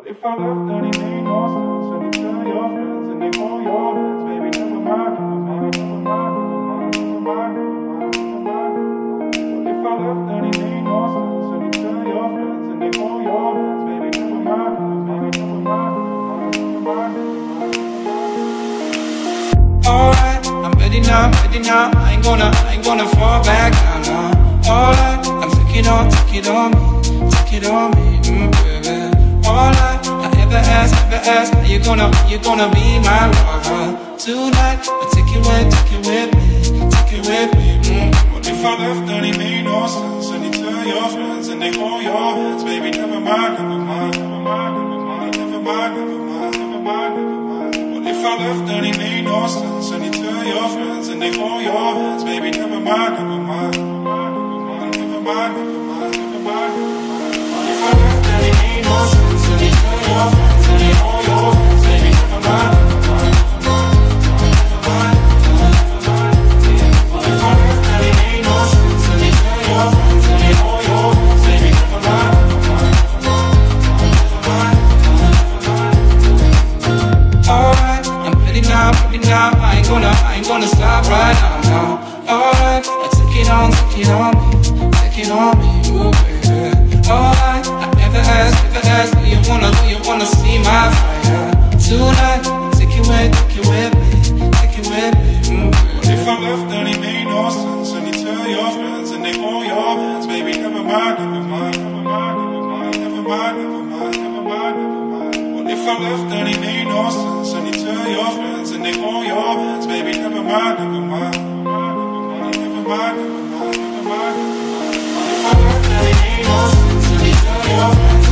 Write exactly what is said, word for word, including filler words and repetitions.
If I left, then it made no sense. And you tell your friends and they hold your hands. Baby, never mind, never mind, never mind, never mind, never mind, never mind, never mind. But if I left, then it made no sense. And you tell your friends and they hold your hands. Baby, never mind, never mind, never mind, never mind, never mind. Alright, I'm ready now, ready now. I ain't gonna, I ain't gonna fall back down now. Alright, I'm taking on, take it on me, take it on me, mm, baby. Alright, I ever ask, ever ask, are you gonna, are you gonna be my lover tonight? I'll take it with, take it with me, take it with me. Mm. What if I left, then it made no sense? And you tell your friends and they hold your hands. Baby, never mind, never mind, never mind, never mind, never mind, never mind, never mind, never mind. What if I left, then it made no sense? And you tell your friends and they hold your hands. Baby, never mind, never mind, never mind, never mind, never mind, never mind, never mind. What if I left, then it made no sense? And you tell your friends and they hold your hands. Baby, never mind, never mind, never mind, never mind, never mind. What if I left, then it made no sense? And you tell your friends and they hold your hands. Baby, never mind, never mind, never mind, never mind. Alright, I'm ready now, ready now. I ain't gonna, I ain't gonna stop right now, now. Alright, I take it on, take it on me, take it on me, ooh baby. Alright, I never ask, never ask, do you wanna, do you wanna see my fire tonight? Take it with, take it with me, take it with me, mm, What if I left, then it made no sense? And you tell your friends and they hold your hands. Baby, never mind, never mind, never mind, never mind, never mind, never mind, never mind, never mind. What if I left, then it made no sense? And you tell your friends and they hold your hands. Baby, never mind, never mind, never mind, never mind, never mind, never mind. What if I left, then it made no sense? And you tell your friends